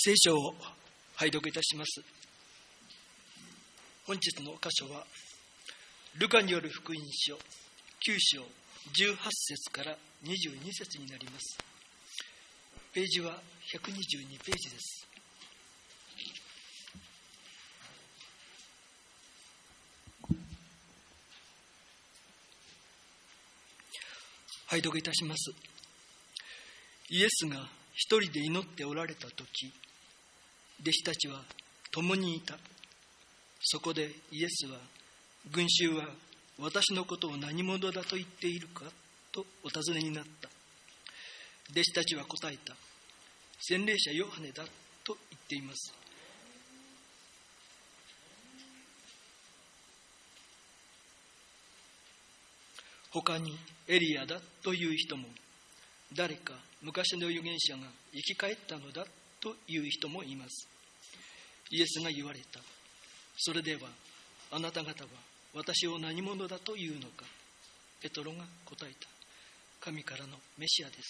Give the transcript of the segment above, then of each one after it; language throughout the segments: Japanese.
聖書を拝読いたします。本日の箇所はルカによる福音書9章18節から22節になります。ページは122ページです。拝読いたします。イエスが一人で祈っておられたとき、弟子たちは共にいた。そこでイエスは、群衆は私のことを何者だと言っているかとお尋ねになった。弟子たちは答えた。洗礼者ヨハネだと言っています。他にエリアだという人も、誰か昔の預言者が生き返ったのだという人もいます。イエスが言われた。それではあなた方は私を何者だというのか。ペトロが答えた。神からのメシアです。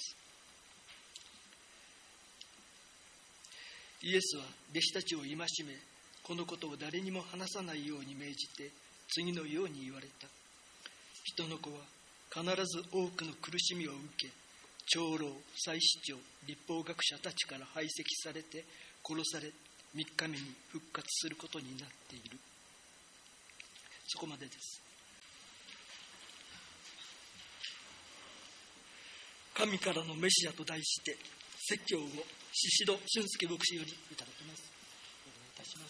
イエスは弟子たちを戒め、このことを誰にも話さないように命じて、次のように言われた。人の子は必ず多くの苦しみを受け、長老、祭司長、律法学者たちから排斥されて殺され、3日目に復活することになっている。そこまでです。神からのメシアと題して説教を宍戸俊介牧師よりいただきます。お願いいたします。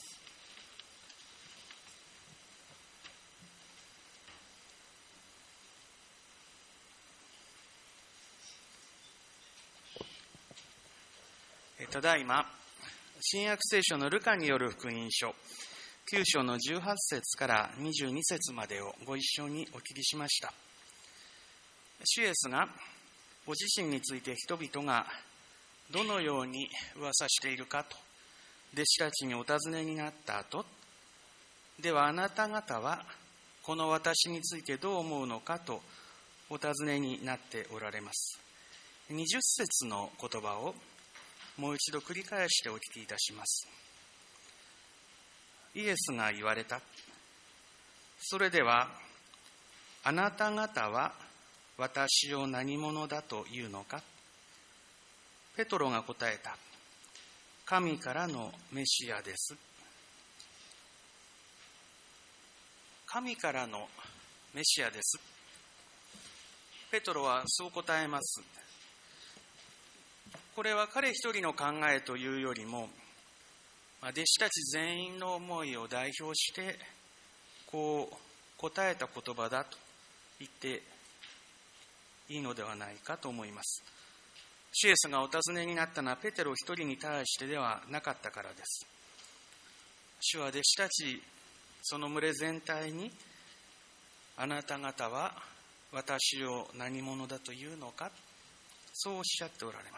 ただいま新約聖書のルカによる福音書9章の18節から22節までをご一緒にお聞きしました。主イエスがご自身について人々がどのように噂しているかと弟子たちにお尋ねになった後、ではあなた方はこの私についてどう思うのかとお尋ねになっておられます。20節の言葉をもう一度繰り返してお聞きいたします。イエスが言われた。それではあなた方は私を何者だというのか。ペトロが答えた。神からのメシアです。神からのメシアです。ペトロはそう答えます。これは彼一人の考えというよりも、弟子たち全員の思いを代表してこう答えた言葉だと言っていいのではないかと思います。主イエスがお尋ねになったのはペテロ一人に対してではなかったからです。主は弟子たちその群れ全体に、あなた方は私を何者だというのか、そうおっしゃっておられます。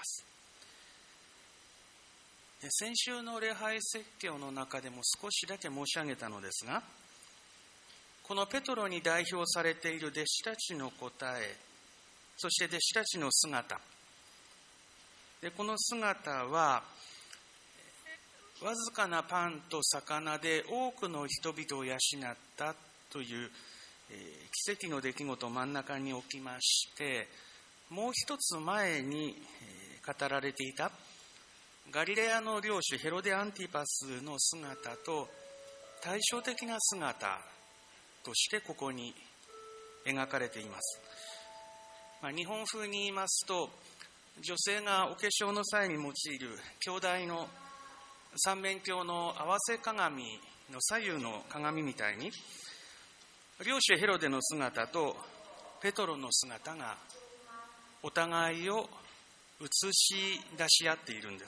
先週の礼拝説教の中でも少しだけ申し上げたのですが、このペトロに代表されている弟子たちの答え、そして弟子たちの姿で、この姿はわずかなパンと魚で多くの人々を養ったという奇跡の出来事を真ん中に置きまして、もう一つ前に語られていたガリレアの領主ヘロデ・アンティパスの姿と対照的な姿としてここに描かれています。日本風に言いますと、女性がお化粧の際に用いる鏡台の三面鏡の合わせ鏡の左右の鏡みたいに、領主ヘロデの姿とペトロの姿がお互いを映し出し合っているんです。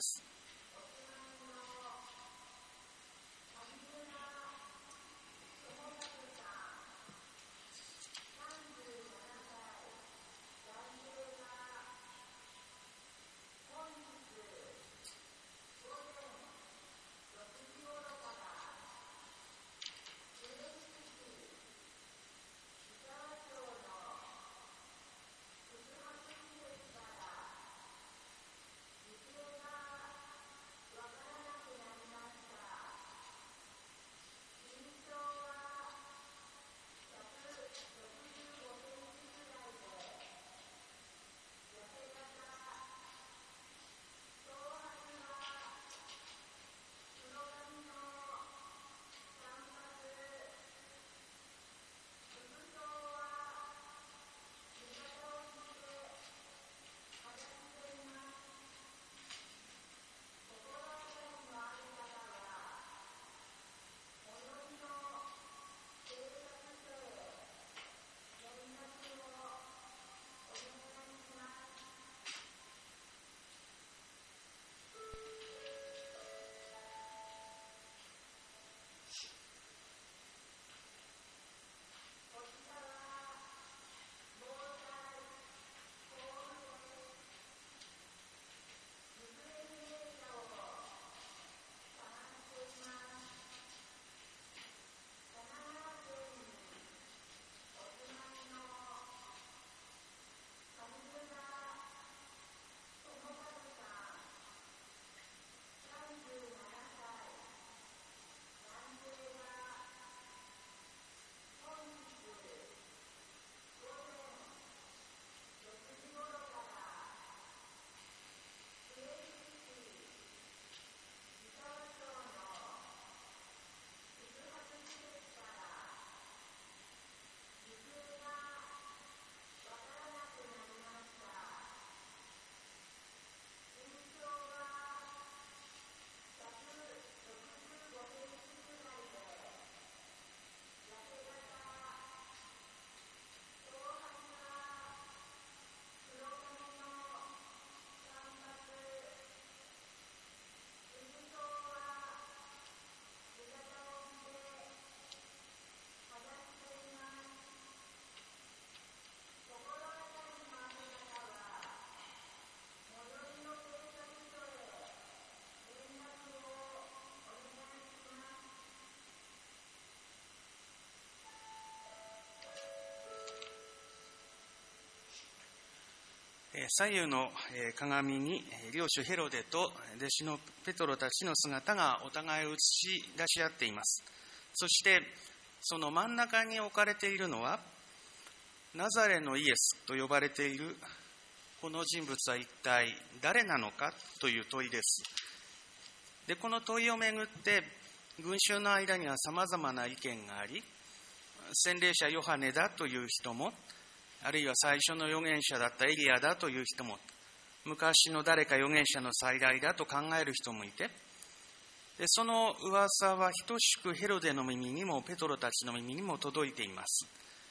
左右の鏡に領主ヘロデと弟子のペトロたちの姿がお互いを映し出し合っています。そしてその真ん中に置かれているのはナザレのイエスと呼ばれているこの人物は一体誰なのかという問いです。で、この問いをめぐって群衆の間にはさまざまな意見があり、洗礼者ヨハネだという人も、あるいは最初の預言者だったエリアだという人も、昔の誰か預言者の再来だと考える人もいて、でその噂は等しくヘロデの耳にもペトロたちの耳にも届いています。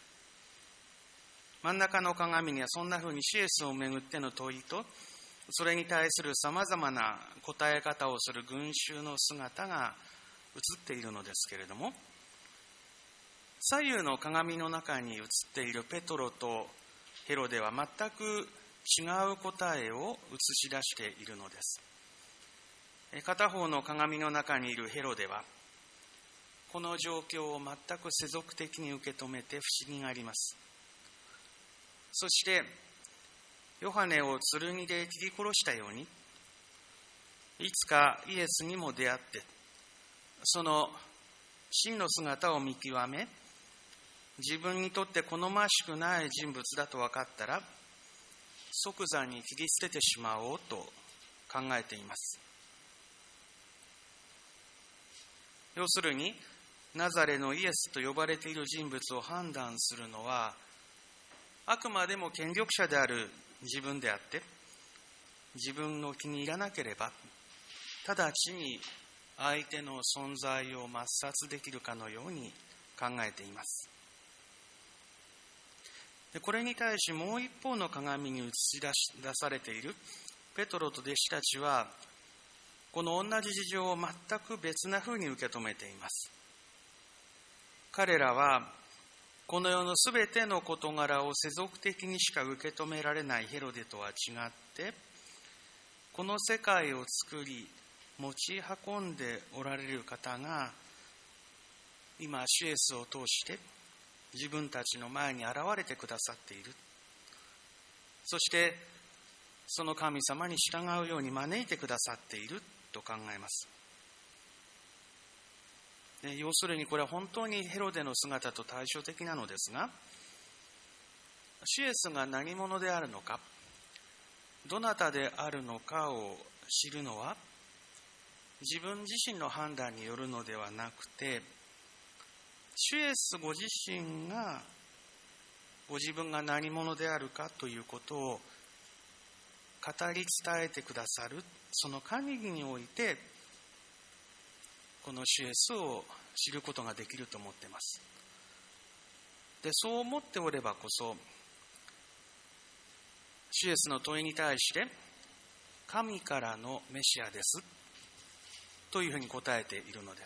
真ん中の鏡にはそんなふうにシエスをめぐっての問いと、それに対するさまざまな答え方をする群衆の姿が映っているのですけれども、左右の鏡の中に映っているペトロとヘロデは全く違う答えを映し出しているのです。片方の鏡の中にいるヘロデはこの状況を全く世俗的に受け止めて不思議があります。そしてヨハネを剣で切り殺したように、いつかイエスにも出会って、その真の姿を見極め、自分にとって好ましくない人物だと分かったら、即座に切り捨ててしまおうと考えています。要するに、ナザレのイエスと呼ばれている人物を判断するのは、あくまでも権力者である自分であって、自分の気に入らなければ直ちに相手の存在を抹殺できるかのように考えています。でこれに対しもう一方の鏡に映し出されているペトロと弟子たちは、この同じ事情を全く別なふうに受け止めています。彼らはこの世のすべての事柄を世俗的にしか受け止められないヘロデとは違って、この世界を作り持ち運んでおられる方が今主イエスを通して自分たちの前に現れてくださっている。そしてその神様に従うように招いてくださっていると考えます。要するにこれは本当にヘロデの姿と対照的なのですが、主イエスが何者であるのか、どなたであるのかを知るのは自分自身の判断によるのではなくて、主イエスご自身がご自分が何者であるかということを語り伝えてくださる、その神義においてこの主イエスを知ることができると思っています。で、そう思っておればこそ、主イエスの問いに対して神からのメシアですというふうに答えているのです。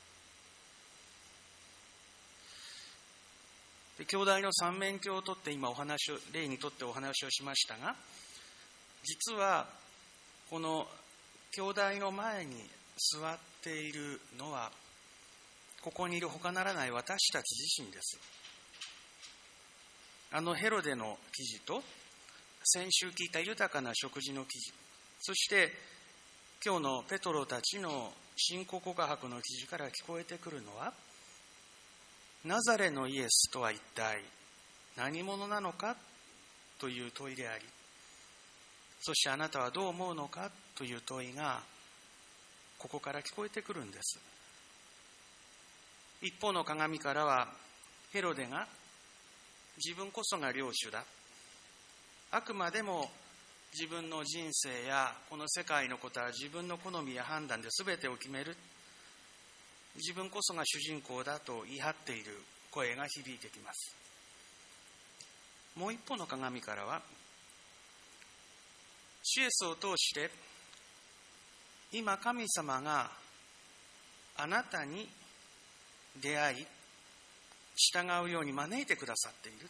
で、兄弟の三面鏡をとって今例にとってお話をしましたが、実はこの兄弟の前に座っているのはここにいる他ならない私たち自身です。ヘロデの記事と先週聞いた豊かな食事の記事、そして今日のペトロたちの信仰告白の記事から聞こえてくるのは、ナザレのイエスとは一体何者なのかという問いであり、そしてあなたはどう思うのかという問いがここから聞こえてくるんです。一方の鏡からはヘロデが自分こそが領主だ、あくまでも自分の人生やこの世界のことは自分の好みや判断で全てを決める、自分こそが主人公だと言い張っている声が響いてきます。もう一方の鏡からは主イエスを通して今神様があなたに出会い従うように招いてくださっている、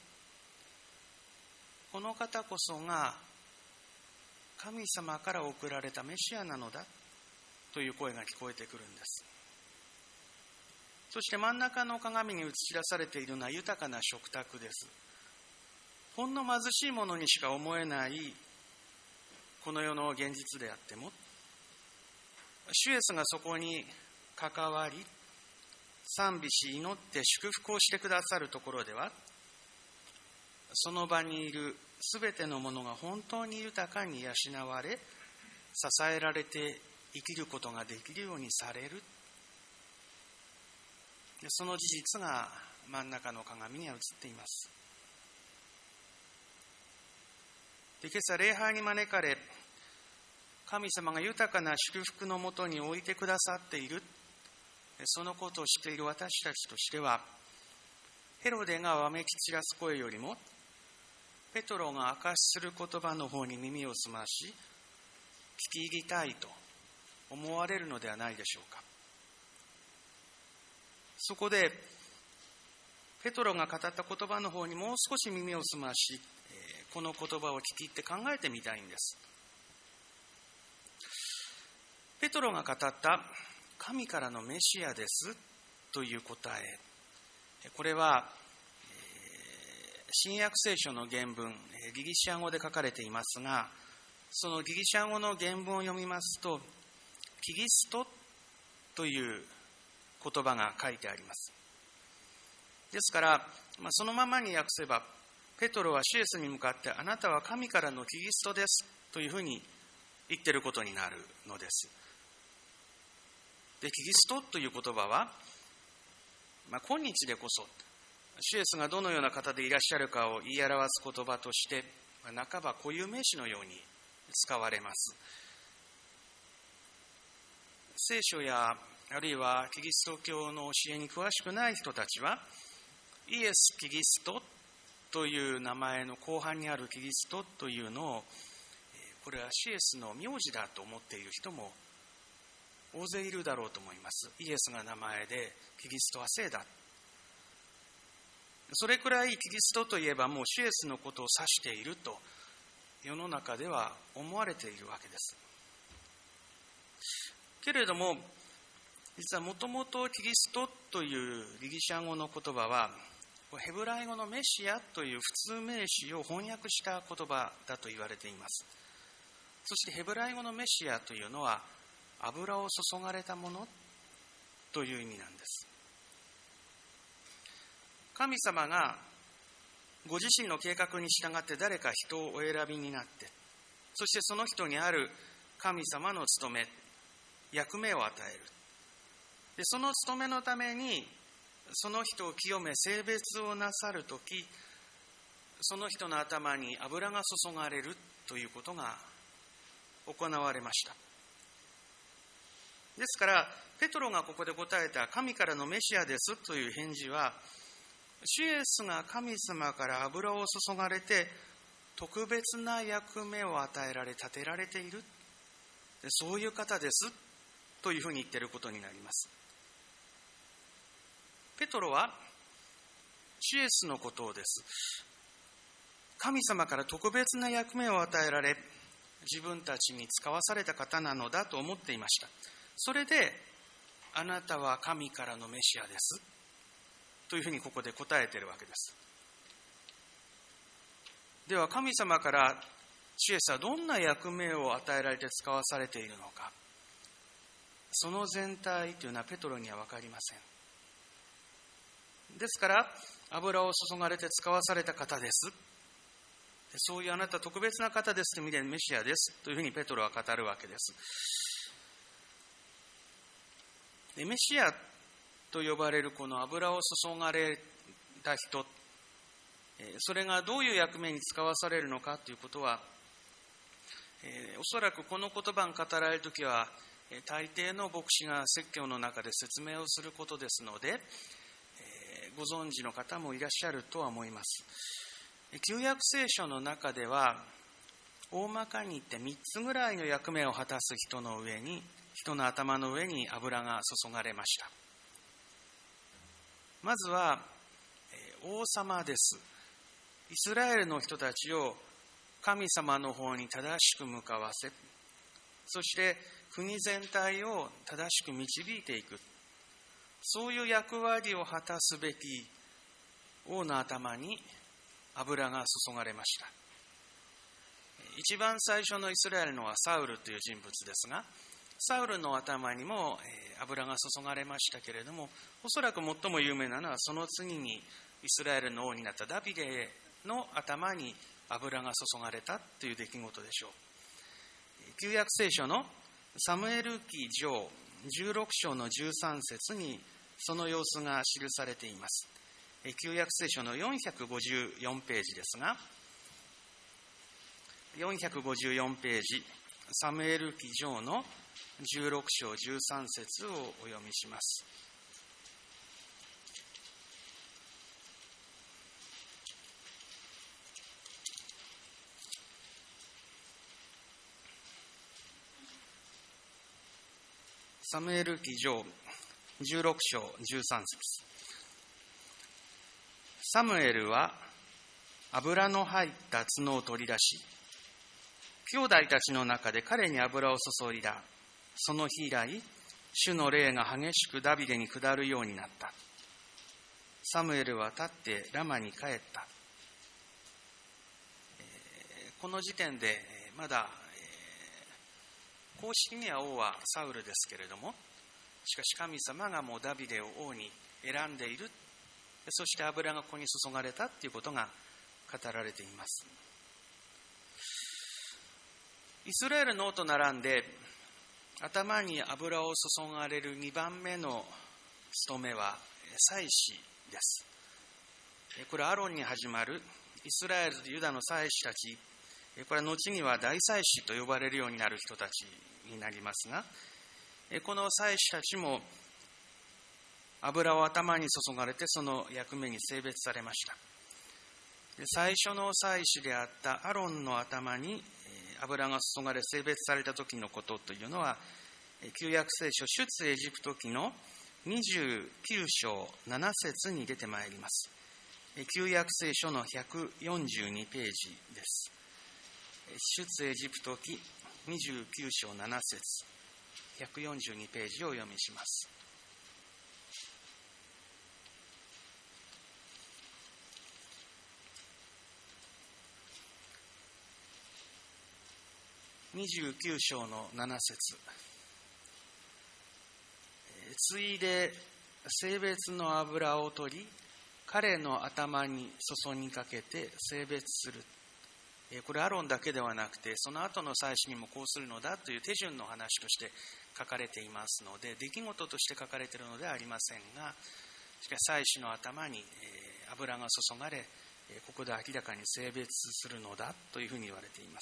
この方こそが神様から送られたメシアなのだという声が聞こえてくるんです。そして真ん中の鏡に映し出されているのは豊かな食卓です。 ほんの貧しいものにしか思えないこの世の現実であっても、主イエスがそこに関わり、賛美し祈って祝福をしてくださるところでは、その場にいるすべてのものが本当に豊かに養われ、支えられて生きることができるようにされる。でその事実が真ん中の鏡には映っています。で今朝礼拝に招かれ、神様が豊かな祝福のもとに置いてくださっている、そのことを知っている私たちとしては、ヘロデがわめき散らす声よりも、ペトロが証しする言葉の方に耳を澄まし、聞き入りたいと思われるのではないでしょうか。そこで、ペトロが語った言葉の方にもう少し耳を澄まし、この言葉を聞き入って考えてみたいんです。ペトロが語った神からのメシアですという答え、これは新約聖書の原文、ギリシャ語で書かれていますが、そのギリシャ語の原文を読みますと、キリストという言葉が書いてあります。ですから、そのままに訳せば、ペトロはシュエスに向かって、あなたは神からのキリストですというふうに言っていることになるのです。で、キリストという言葉は、今日でこそ、シュエスがどのような方でいらっしゃるかを言い表す言葉として、半ば固有名詞のように使われます。聖書やあるいはキリスト教の教えに詳しくない人たちは、イエス・キリストという名前の後半にあるキリストというのを、これはシエスの名字だと思っている人も大勢いるだろうと思います。イエスが名前で、キリストは姓だ。それくらいキリストといえばもうシエスのことを指していると世の中では思われているわけです。けれども、実はもともとキリストというギリシャ語の言葉は、ヘブライ語のメシアという普通名詞を翻訳した言葉だと言われています。そしてヘブライ語のメシアというのは、油を注がれたものという意味なんです。神様がご自身の計画に従って誰か人をお選びになって、そしてその人にある神様の務め、役目を与える。で、その務めのためにその人を清め聖別をなさるとき、その人の頭に油が注がれるということが行われました。ですから、ペトロがここで答えた神からのメシアですという返事は、主イエスが神様から油を注がれて特別な役目を与えられ立てられている、そういう方ですというふうに言っていることになります。ペトロは主イエスのことをです。神様から特別な役目を与えられ、自分たちに使わされた方なのだと思っていました。それで、あなたは神からのメシアですというふうにここで答えているわけです。では、神様から主イエスはどんな役目を与えられて使わされているのか、その全体というのはペトロには分かりません。ですから、油を注がれて使わされた方です。そういうあなた特別な方ですという意味でメシアですというふうにペトロは語るわけです。で、メシアと呼ばれるこの油を注がれた人、それがどういう役目に使わされるのかということは、おそらくこの言葉が語られるときは、大抵の牧師が説教の中で説明をすることですので、ご存知の方もいらっしゃるとは思います。旧約聖書の中では、大まかに言って3つぐらいの役目を果たす人の頭の上に油が注がれました。まずは、王様です。イスラエルの人たちを神様の方に正しく向かわせ、そして国全体を正しく導いていく、そういう役割を果たすべき王の頭に油が注がれました。一番最初のイスラエルのはサウルという人物ですが、サウルの頭にも油が注がれましたけれども、おそらく最も有名なのはその次にイスラエルの王になったダビデの頭に油が注がれたという出来事でしょう。旧約聖書のサムエル記上16章の13節にその様子が記されています。旧約聖書の454ページですが、454ページ、サムエル記上の16章13節をお読みします。サムエル記上16章13節。サムエルは油の入った角を取り出し、兄弟たちの中で彼に油を注いだ。その日以来、主の霊が激しくダビデに下るようになった。サムエルは立ってラマに帰った。この時点でまだ公式には王はサウルですけれども、しかし神様がもうダビデを王に選んでいる。そして油がここに注がれたということが語られています。イスラエルの王と並んで頭に油を注がれる2番目の務めは祭司です。これはアロンに始まるイスラエルとユダの祭司たち、これは後には大祭司と呼ばれるようになる人たちになりますが、この祭司たちも油を頭に注がれてその役目に性別されました。最初の祭司であったアロンの頭に油が注がれ性別された時のことというのは、旧約聖書出エジプト記の29章7節に出てまいります。旧約聖書の142ページです。出エジプト記29章7節142ページをお読みします。29章の7節。ついで性別の油を取り、彼の頭に注ぎかけて性別する。これアロンだけではなくて、その後の祭司にもこうするのだという手順の話として書かれていますので、出来事として書かれているのではありませんが、しかし祭司の頭に油が注がれ、ここで明らかに性別するのだというふうに言われています。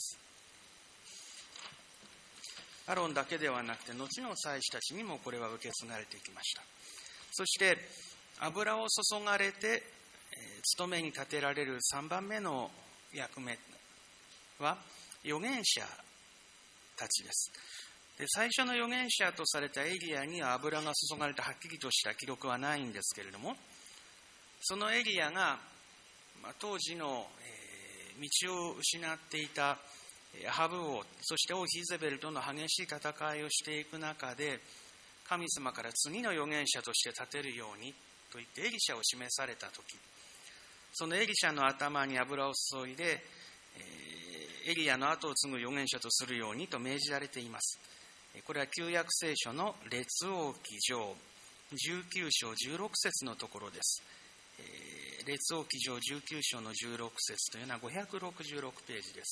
アロンだけではなくて、後の祭司たちにもこれは受け継がれてきました。そして油を注がれて務めに立てられる3番目の役目は預言者たちです。で、最初の預言者とされたエリアには油が注がれたはっきりとした記録はないんですけれども、そのエリアが当時の道を失っていたアハブ王、そして王ヒゼベルとの激しい戦いをしていく中で、神様から次の預言者として立てるようにと言ってエリシャを示されたとき、そのエリシャの頭に油を注いでエリアの後を継ぐ預言者とするようにと命じられています。これは旧約聖書の列王記上19章16節のところです。列王記上19章の16節というのは566ページです。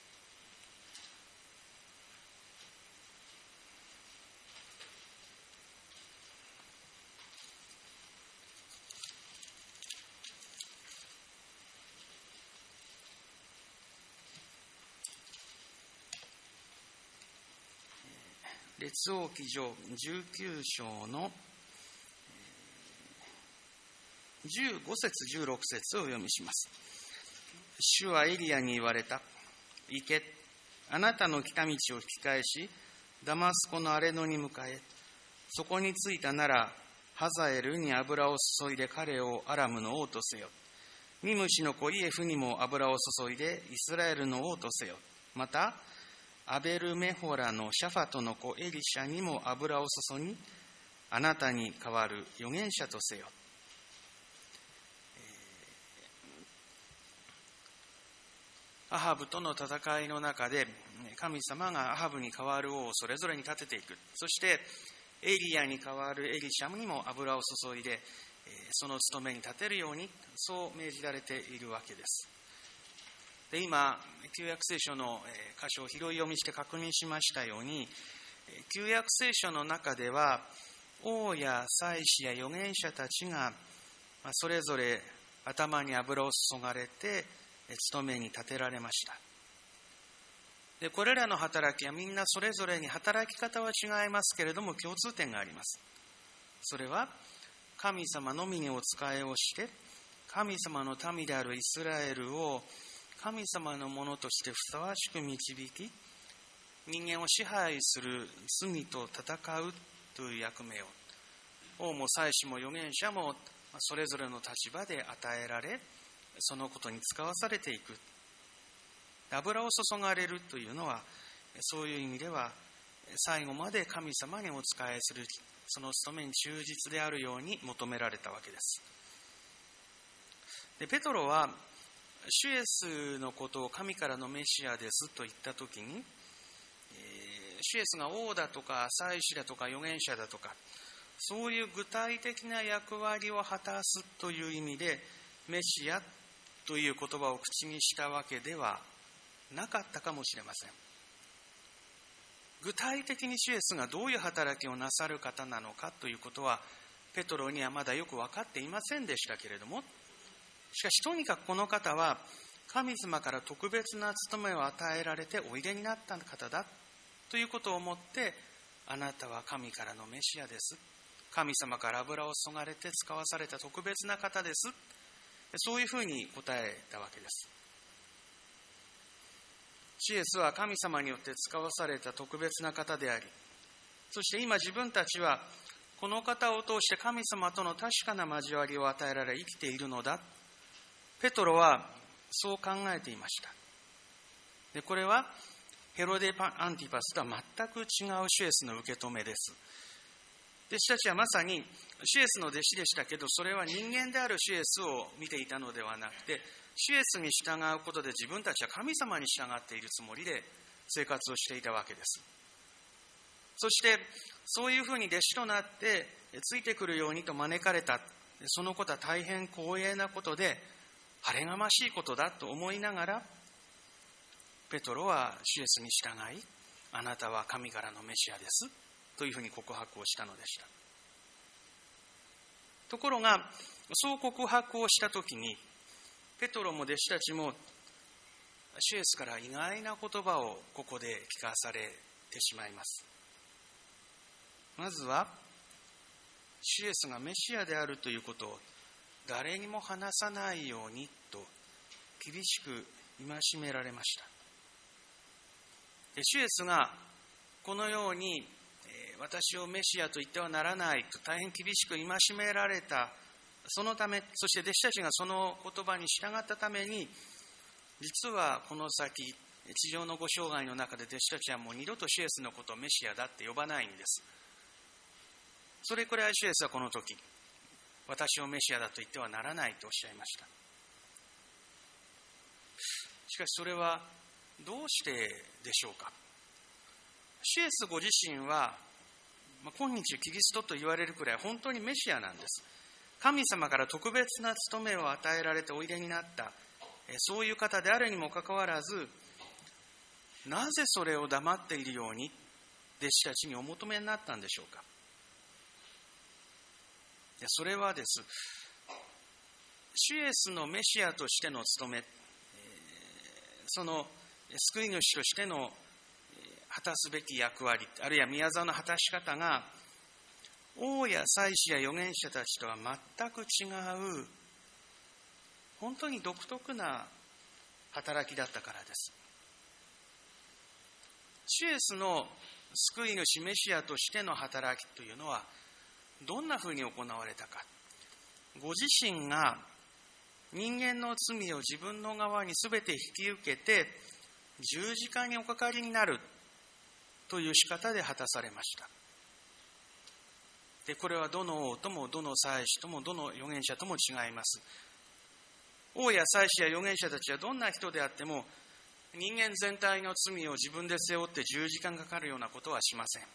列王記上19章の15節16節をお読みします。主はエリアに言われた。行け、あなたの来た道を引き返し、ダマスコの荒れ野に向かえ。そこに着いたなら、ハザエルに油を注いで彼をアラムの王とせよ。ニムシの子イエフにも油を注いでイスラエルの王とせよ。また、アベルメホラのシャファトの子エリシャにも油を注ぎ、あなたに代わる預言者とせよ。 アハブとの戦いの中で神様がアハブに代わる王をそれぞれに立てていく。そしてエリアに代わるエリシャにも油を注いでその務めに立てるようにそう命じられているわけです。で、今旧約聖書の箇所を拾い読みして確認しましたように、旧約聖書の中では王や祭司や預言者たちがそれぞれ頭に油を注がれて務めに立てられました。で、これらの働きはみんなそれぞれに働き方は違いますけれども共通点があります。それは神様のみにお仕えをして神様の民であるイスラエルを神様のものとしてふさわしく導き、人間を支配する罪と戦うという役目を王も祭司も預言者もそれぞれの立場で与えられ、そのことに使わされていく。油を注がれるというのはそういう意味では最後まで神様にお仕えするその務めに忠実であるように求められたわけです。で、ペトロは主イエスのことを神からのメシアですと言ったときに、主イエスが王だとか祭司だとか預言者だとかそういう具体的な役割を果たすという意味でメシアという言葉を口にしたわけではなかったかもしれません。具体的に主イエスがどういう働きをなさる方なのかということはペトロにはまだよく分かっていませんでしたけれども、しかしとにかくこの方は神様から特別な務めを与えられておいでになった方だということを思って、あなたは神からのメシアです、神様から油を注がれて使わされた特別な方です、そういうふうに答えたわけです。主イエスは神様によって使わされた特別な方であり、そして今自分たちはこの方を通して神様との確かな交わりを与えられ生きているのだ、ペトロはそう考えていました。で、これはヘロデ・アンティパスとは全く違う主イエスの受け止めです。弟子たちはまさに主イエスの弟子でしたけど、それは人間である主イエスを見ていたのではなくて、主イエスに従うことで自分たちは神様に従っているつもりで生活をしていたわけです。そしてそういうふうに弟子となってついてくるようにと招かれた、そのことは大変光栄なことで晴れがましいことだと思いながら、ペトロは主イエスに従い、あなたは神からのメシアですというふうに告白をしたのでした。ところがそう告白をしたときに、ペトロも弟子たちも主イエスから意外な言葉をここで聞かされてしまいます。まずは主イエスがメシアであるということを誰にも話さないようにと厳しく戒められました。主イエスがこのように私をメシアと言ってはならないと大変厳しく戒められた、そのため、そして弟子たちがその言葉に従ったために、実はこの先地上のご生涯の中で弟子たちはもう二度と主イエスのことをメシアだって呼ばないんです。それくらい主イエスはこの時、私をメシアだと言ってはならないとおっしゃいました。しかしそれはどうしてでしょうか。主イエスご自身は今日キリストと言われるくらい本当にメシアなんです。神様から特別な務めを与えられておいでになったそういう方であるにもかかわらず、なぜそれを黙っているように弟子たちにお求めになったんでしょうか。それはです、主イエスのメシアとしての務め、その救い主としての果たすべき役割、あるいは宮沢の果たし方が王や祭司や預言者たちとは全く違う本当に独特な働きだったからです。主イエスの救い主メシアとしての働きというのはどんなふうに行われたか。ご自身が人間の罪を自分の側に全て引き受けて十字架におかかりになるという仕方で果たされました。で、これはどの王ともどの祭司ともどの預言者とも違います。王や祭司や預言者たちはどんな人であっても人間全体の罪を自分で背負って10時間かかるようなことはしません。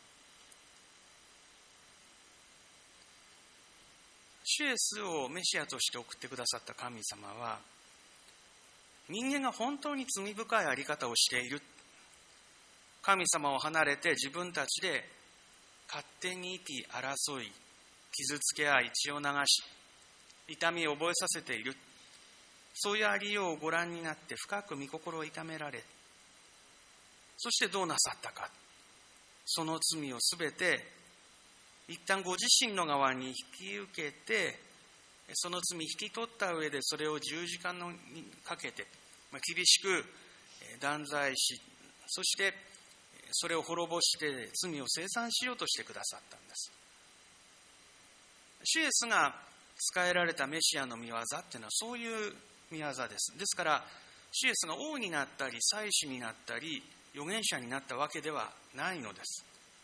主イエスをメシアとして送ってくださった神様は、人間が本当に罪深いあり方をしている、神様を離れて自分たちで勝手に生き争い、傷つけ合い、血を流し、痛みを覚えさせている、そういうありようをご覧になって深く御心を痛められ、そしてどうなさったか、その罪をすべて一旦ご自身の側に引き受けて、その罪引き取った上でそれを十字架にかけて厳しく断罪し、そしてそれを滅ぼして罪を清算しようとしてくださったんです。主イエスが仕えられたメシアの御業っていうのはそういう御業です。ですから主イエスが王になったり祭司になったり預言者になったわけではないのです。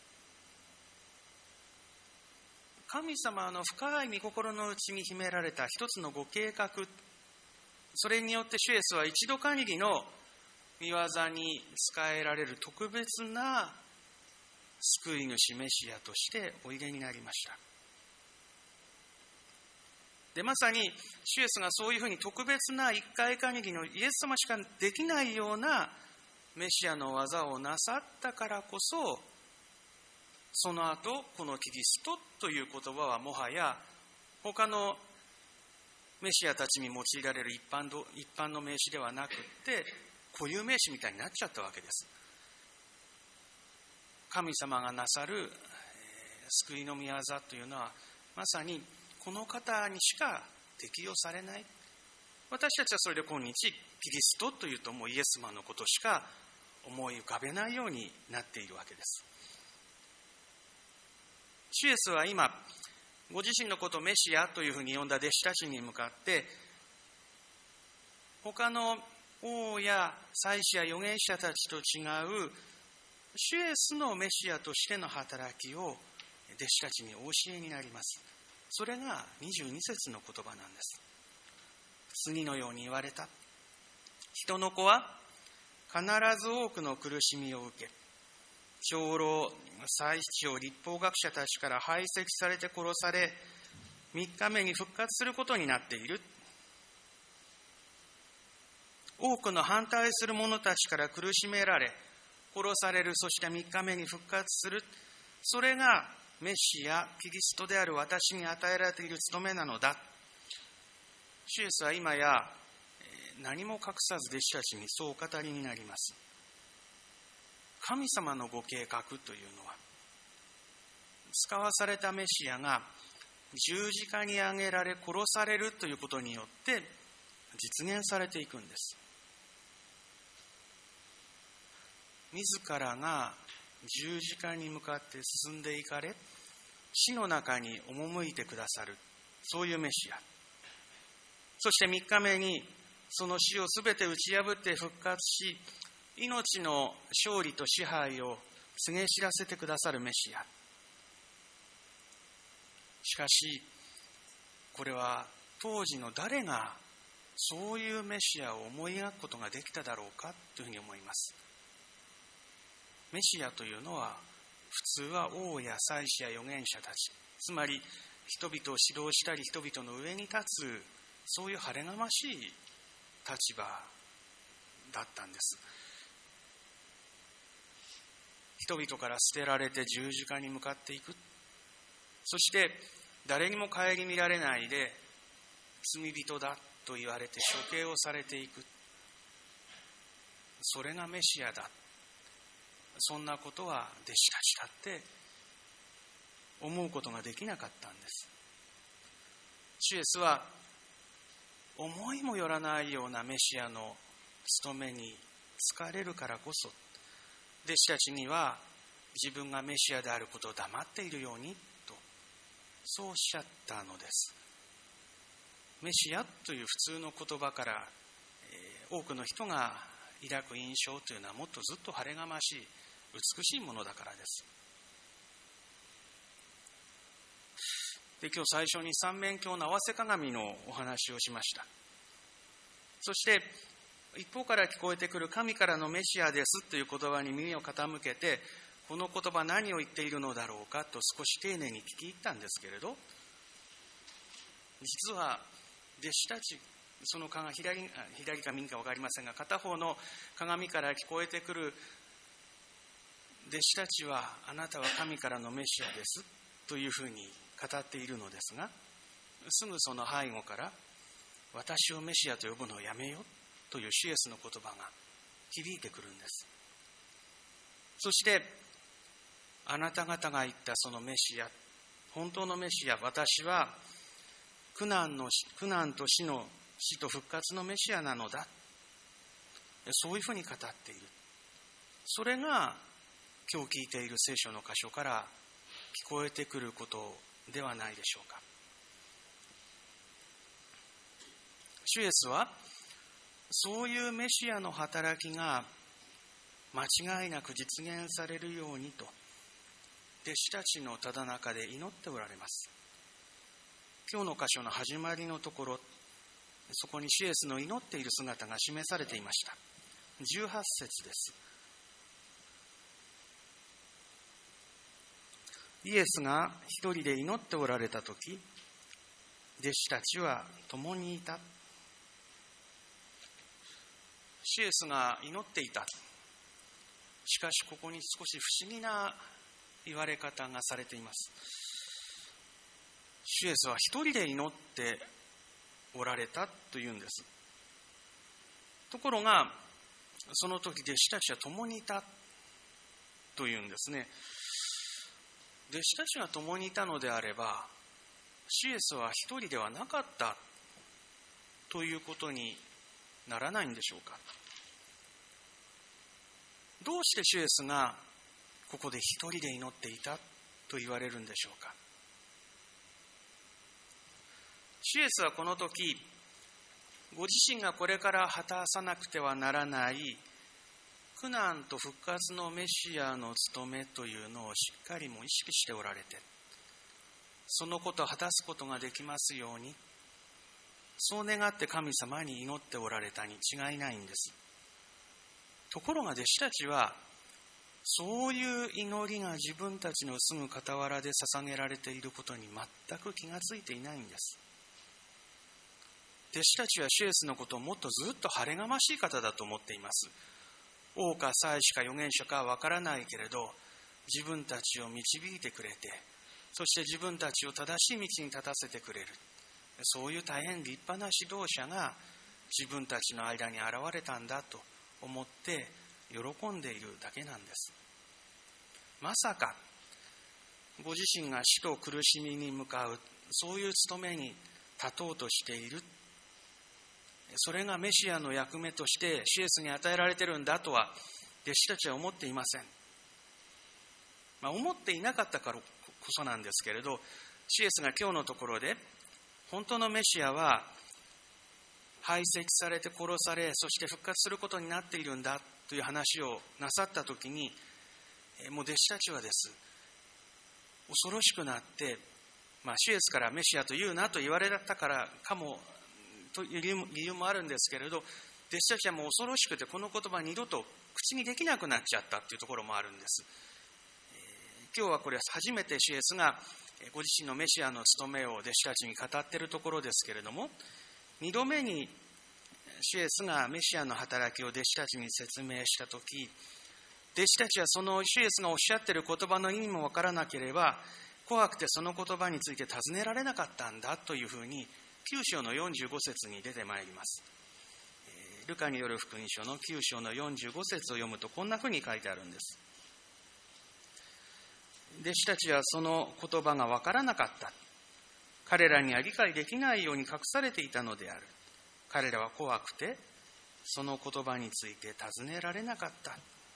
神様の深い御心の内に秘められた一つのご計画、それによって主イエスは一度限りの御業に仕えられる特別な救い主メシアとしておいでになりました。で、まさに主イエスがそういうふうに特別な一回限りのイエス様しかできないようなメシアの技をなさったからこそ、その後このキリストという言葉はもはや他のメシアたちに用いられる一般の名詞ではなくって固有名詞みたいになっちゃったわけです。神様がなさる救いの御業というのはまさにこの方にしか適用されない。私たちはそれで今日キリストというともうイエス様のことしか思い浮かべないようになっているわけです。主イエスは今ご自身のことをメシアというふうに呼んだ弟子たちに向かって、他の王や祭司や預言者たちと違う主イエスのメシアとしての働きを弟子たちにお教えになります。それが22節の言葉なんです。次のように言われた。人の子は必ず多くの苦しみを受け、長老、祭司長、律法学者たちから排斥されて殺され、3日目に復活することになっている。多くの反対する者たちから苦しめられ、殺される、そして3日目に復活する。それがメシア、キリストである私に与えられている務めなのだ。主イエスは今や何も隠さず弟子たちにそうお語りになります。神様のご計画というのは、使わされたメシアが十字架に上げられ殺されるということによって実現されていくんです。自らが十字架に向かって進んでいかれ、死の中に赴いてくださる、そういうメシア。そして3日目にその死をすべて打ち破って復活し、命の勝利と支配を告げ知らせてくださるメシア。しかしこれは当時の誰がそういうメシアを思い描くことができただろうかというふうに思います。メシアというのは普通は王や祭司や預言者たち、つまり人々を指導したり人々の上に立つ、そういう晴れがましい立場だったんです。人々から捨てられて十字架に向かっていく。そして誰にも顧みられないで罪人だと言われて処刑をされていく。それがメシアだ。そんなことは弟子たちだって思うことができなかったんです。主イエスは思いもよらないようなメシアの務めに疲れるからこそ、弟子たちには自分がメシアであることを黙っているようにと、そうおっしゃったのです。メシアという普通の言葉から、多くの人が抱く印象というのはもっとずっと晴れがましい、美しいものだからです。で、今日最初に三面鏡の合わせ鏡のお話をしました。そして一方から聞こえてくる神からのメシアですという言葉に耳を傾けて、この言葉何を言っているのだろうかと少し丁寧に聞き入ったんですけれど、実は弟子たち、その左か右か分かりませんが、片方の鏡から聞こえてくる弟子たちは、あなたは神からのメシアですというふうに語っているのですが、すぐその背後から、私をメシアと呼ぶのをやめよという主イエスの言葉が響いてくるんです。そしてあなた方が言ったそのメシア、本当のメシア、私は苦難と死と復活のメシアなのだ、そういうふうに語っている。それが今日聞いている聖書の箇所から聞こえてくることではないでしょうか。主イエスはそういうメシアの働きが間違いなく実現されるようにと、弟子たちのただ中で祈っておられます。今日の箇所の始まりのところ、そこに主イエスの祈っている姿が示されていました。18節です。イエスが一人で祈っておられたとき、弟子たちは共にいた。主イエスが祈っていた。しかしここに少し不思議な言われ方がされています。主イエスは一人で祈っておられたというんです。ところがその時弟子たちは共にいたというんですね。弟子たちが共にいたのであれば、主イエスは一人ではなかったということにならないんでしょうか。どうして主イエスがここで一人で祈っていたと言われるんでしょうか。主イエスはこの時、ご自身がこれから果たさなくてはならない苦難と復活のメシアの務めというのをしっかりも意識しておられて、そのことを果たすことができますように、そう願って神様に祈っておられたに違いないんです。ところが弟子たちは、そういう祈りが自分たちの住む傍らで捧げられていることに全く気がついていないんです。弟子たちは主イエスのことをもっとずっと晴れがましい方だと思っています。王か祭司か預言者かはわからないけれど、自分たちを導いてくれて、そして自分たちを正しい道に立たせてくれる、そういう大変立派な指導者が自分たちの間に現れたんだと思って喜んでいるだけなんです。まさかご自身が死と苦しみに向かう、そういう務めに立とうとしている、それがメシアの役目として主イエスに与えられているんだとは弟子たちは思っていません。思っていなかったからこそなんですけれど、主イエスが今日のところで本当のメシアは排斥されて殺され、そして復活することになっているんだという話をなさったときに、もう弟子たちはです恐ろしくなって、主イエスからメシアと言うなと言われたからかもという理由もあるんですけれど、弟子たちはもう恐ろしくてこの言葉二度と口にできなくなっちゃったというところもあるんです。今日はこれは初めて主イエスがご自身のメシアの務めを弟子たちに語っているところですけれども、二度目に主イエスがメシアの働きを弟子たちに説明したとき、弟子たちはその主イエスがおっしゃっている言葉の意味もわからなければ、怖くてその言葉について尋ねられなかったんだというふうに9章の45節に出てまいります。ルカによる福音書の9章の45節を読むとこんなふうに書いてあるんです。弟子たちはその言葉がわからなかった。彼らには理解できないように隠されていたのである。彼らは怖くてその言葉について尋ねられなかった。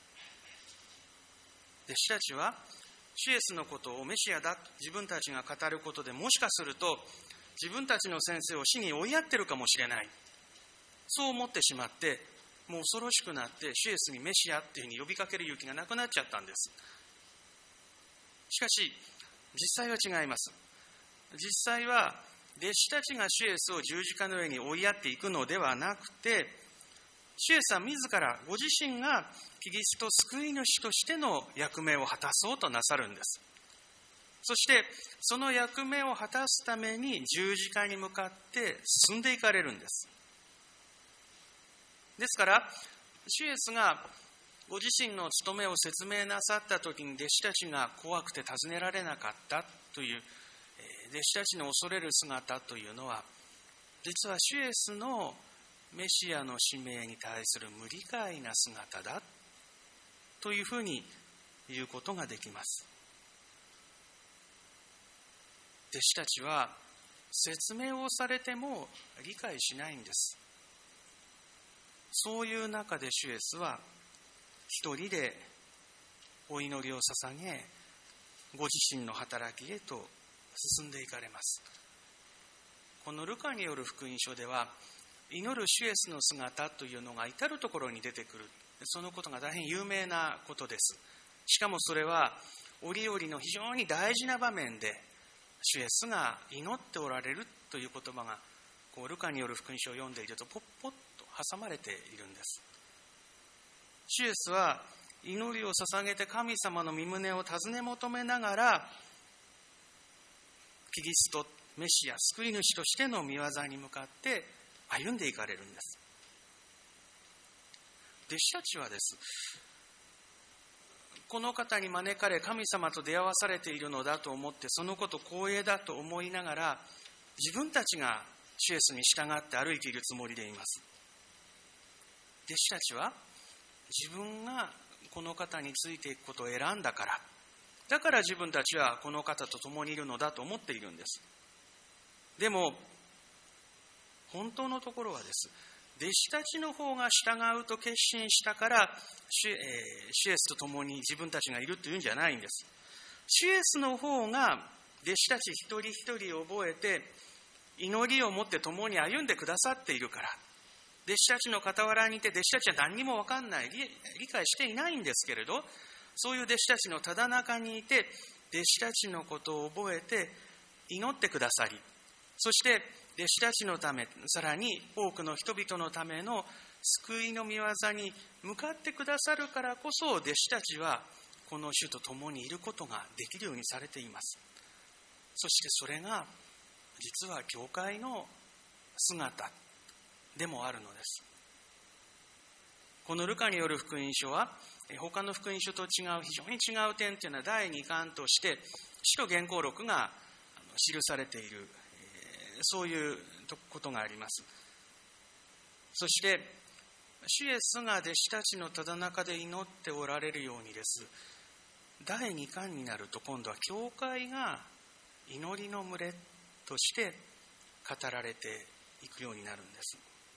弟子たちは主イエスのことをメシアだと自分たちが語ることで、もしかすると自分たちの先生を死に追いやってるかもしれない、そう思ってしまって、もう恐ろしくなって主イエスにメシアっていうふうに呼びかける勇気がなくなっちゃったんです。しかし実際は違います。実際は弟子たちが主イエスを十字架の上に追いやっていくのではなくて、 主イエスは自らご自身がキリスト救い主としての役目を果たそうとなさるんです。そしてその役目を果たすために十字架に向かって進んでいかれるんです。ですから主イエスがご自身の務めを説明なさった時に弟子たちが怖くて尋ねられなかったという弟子たちの恐れる姿というのは、実は主イエスのメシアの使命に対する無理解な姿だというふうに言うことができます。弟子たちは説明をされても理解しないんです。そういう中で主イエスは一人でお祈りを捧げ、ご自身の働きへと進んでいかれます。このルカによる福音書では、祈る主イエスの姿というのが至るところに出てくる。そのことが大変有名なことです。しかもそれは折々の非常に大事な場面で主イエスが祈っておられるという言葉がルカによる福音書を読んでいるとポッポッと挟まれているんです。主イエスは祈りを捧げて神様の御胸を尋ね求めながら、キリスト、メシア、救い主としての御業に向かって歩んでいかれるんです。弟子たちはです、この方に招かれ神様と出会わされているのだと思って、そのこと光栄だと思いながら、自分たちが主イエスに従って歩いているつもりでいます。弟子たちは自分がこの方についていくことを選んだから、だから自分たちはこの方と共にいるのだと思っているんです。でも本当のところはです、弟子たちの方が従うと決心したから主イエスと共に自分たちがいるというんじゃないんです。主イエスの方が弟子たち一人一人を覚えて祈りを持って共に歩んでくださっているから、弟子たちの傍らにいて弟子たちは何にも分かんない、理解していないんですけれど、そういう弟子たちのただ中にいて弟子たちのことを覚えて祈ってくださり、そして弟子たちのため、さらに多くの人々のための救いの御業に向かってくださるからこそ、弟子たちはこの主と共にいることができるようにされています。そしてそれが実は教会の姿でもあるのです。このルカによる福音書は他の福音書と違う、非常に違う点というのは第2巻として使徒原稿録が記されている、そういうことがあります。そして主イエスが弟子たちのただ中で祈っておられるようにです、第2巻になると今度は教会が祈りの群れとして語られていくようになるんです。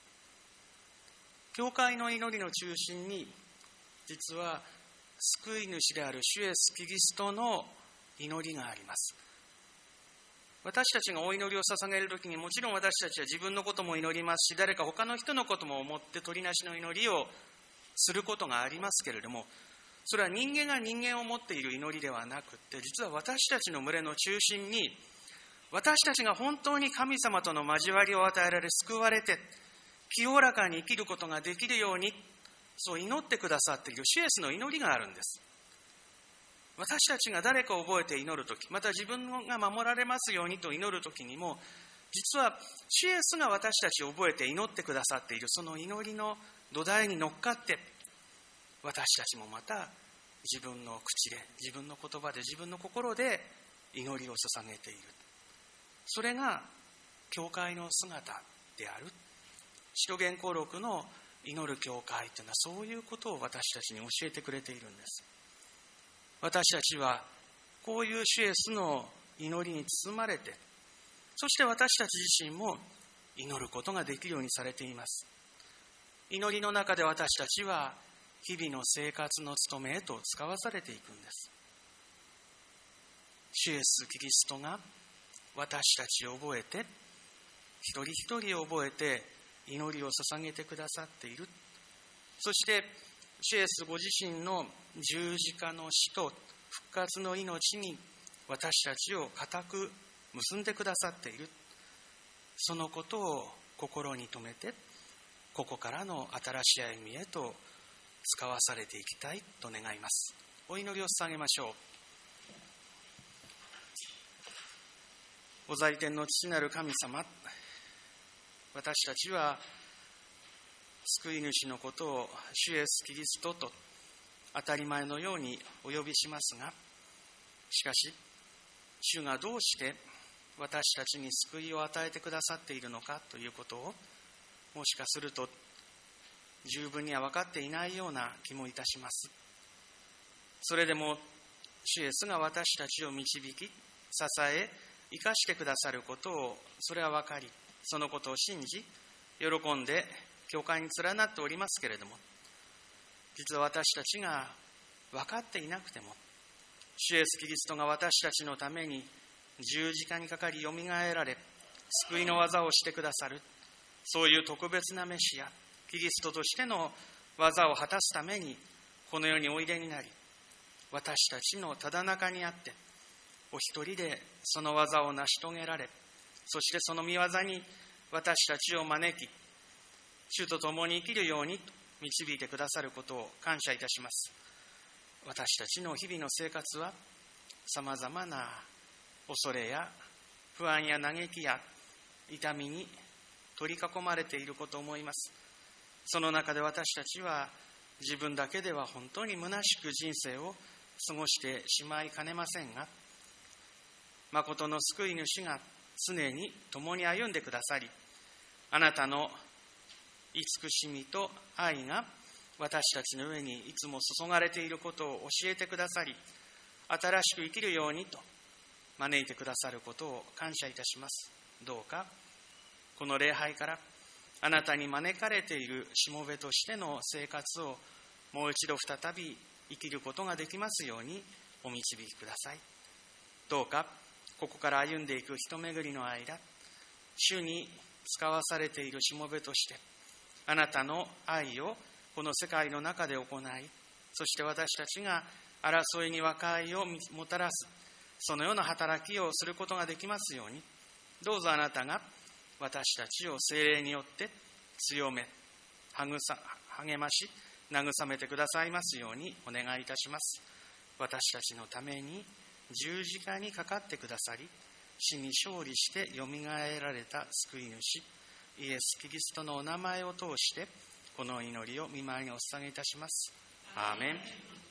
教会の祈りの中心に実は救い主である主イエスキリストの祈りがあります。私たちがお祈りを捧げるときに、もちろん私たちは自分のことも祈りますし、誰か他の人のことも思って取りなしの祈りをすることがありますけれども、それは人間が人間を持っている祈りではなくて、実は私たちの群れの中心に、私たちが本当に神様との交わりを与えられ、救われて清らかに生きることができるように、そう祈ってくださっている主イエスの祈りがあるんです。私たちが誰かを覚えて祈るとき、また自分が守られますようにと祈るときにも、実は主イエスが私たちを覚えて祈ってくださっている、その祈りの土台に乗っかって、私たちもまた自分の口で、自分の言葉で、自分の心で祈りを捧げている。それが教会の姿である。使徒原稿録の祈る教会というのはそういうことを私たちに教えてくれているんです。私たちはこういう主イエスの祈りに包まれて、そして私たち自身も祈ることができるようにされています。祈りの中で私たちは日々の生活の務めへと使わされていくんです。主イエスキリストが私たちを覚えて、一人一人を覚えて祈りを捧げてくださっている。そして主イエスご自身の十字架の死と復活の命に私たちを固く結んでくださっている。そのことを心に留めて、 ここからの新しい歩みへと使わされていきたいと願います。お祈りを捧げましょう。ご在天の父なる神様、私たちは救い主のことを主イエスキリストと当たり前のようにお呼びしますが、しかし主がどうして私たちに救いを与えてくださっているのかということを、もしかすると十分には分かっていないような気もいたします。それでも主イエスが私たちを導き、支え、生かしてくださることを、それは分かり、そのことを信じ、喜んで教会に連なっておりますけれども、実は私たちが分かっていなくても、主イエスキリストが私たちのために十字架にかかりよみがえられ、救いの技をしてくださる、そういう特別なメシア、キリストとしての技を果たすためにこの世においでになり、私たちのただ中にあってお一人でその技を成し遂げられ、そしてその御業に私たちを招き、主と共に生きるように導いてくださることを感謝いたします。私たちの日々の生活はさまざまな恐れや不安や嘆きや痛みに取り囲まれていることを思います。その中で私たちは自分だけでは本当に虚しく人生を過ごしてしまいかねませんが、誠の救い主が常に共に歩んでくださり、あなたの慈しみと愛が私たちの上にいつも注がれていることを教えてくださり、新しく生きるようにと招いてくださることを感謝いたします。どうかこの礼拝からあなたに招かれているしもべとしての生活をもう一度再び生きることができますようにお導きください。どうかここから歩んでいく人巡りの間、主に使わされているしもべとしてあなたの愛をこの世界の中で行い、そして私たちが争いに和解をもたらす、そのような働きをすることができますように、どうぞあなたが私たちを聖霊によって強め、励まし、慰めてくださいますようにお願いいたします。私たちのために十字架にかかってくださり、死に勝利してよみがえられた救い主イエス・キリストのお名前を通してこの祈りを御前にお捧げいたします。アーメン。